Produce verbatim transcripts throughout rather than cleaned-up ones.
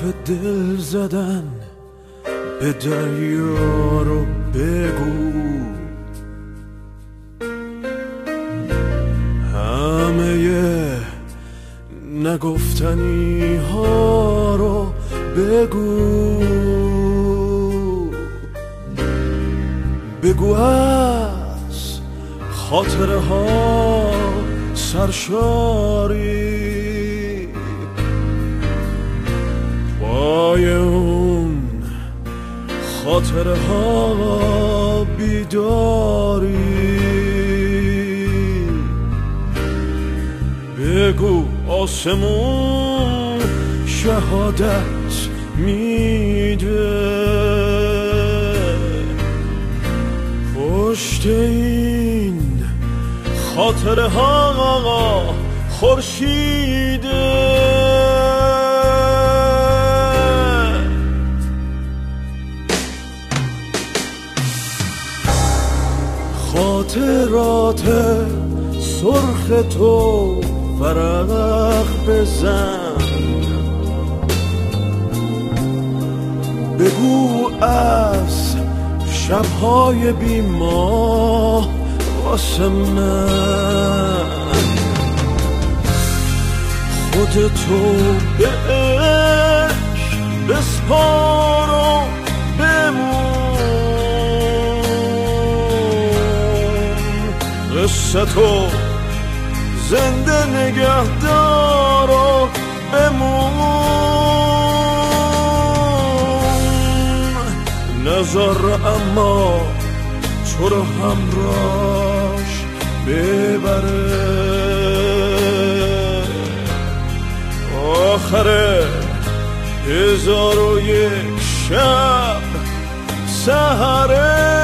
دل زدن به دریا رو بگو، همه نگفتنی ها رو بگو، بگو از خاطره ها سرشاری، پای اون خاطره ها بیداری، بگو آسمون شهادت میده، پشت این خاطره ها خورشیده. خاطرات سرخ تو ورق بزن، بگو از شبهای بی‌ماه واسه من، خودتو به عشق بسپار و بمون، قصه تو زنده نگهدار و بمون، نذار اما تو رو همراش ببره، آخره هزار و یک شب سحره.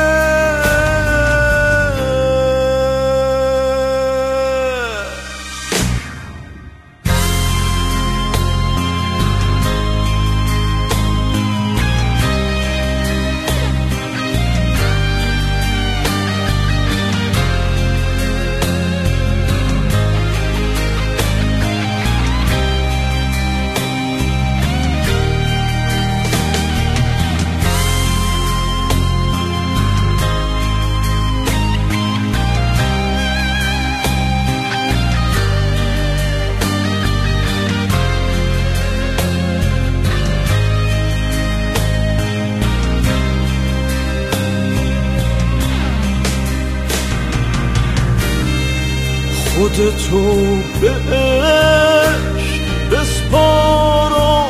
خودتو به عشق بسپار و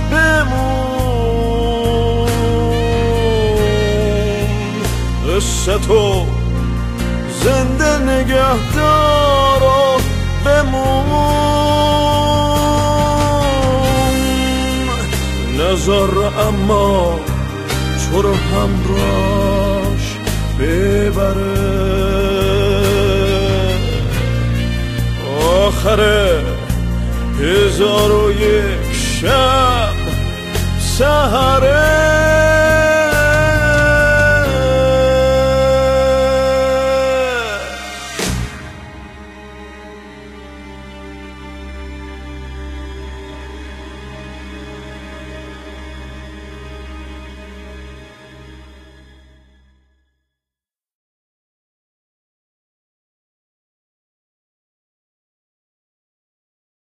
بمون، قصه تو زنده نگهدار و بمون، نذار اما تو رو همراش ببره، آخره هزار و یک شب سحره.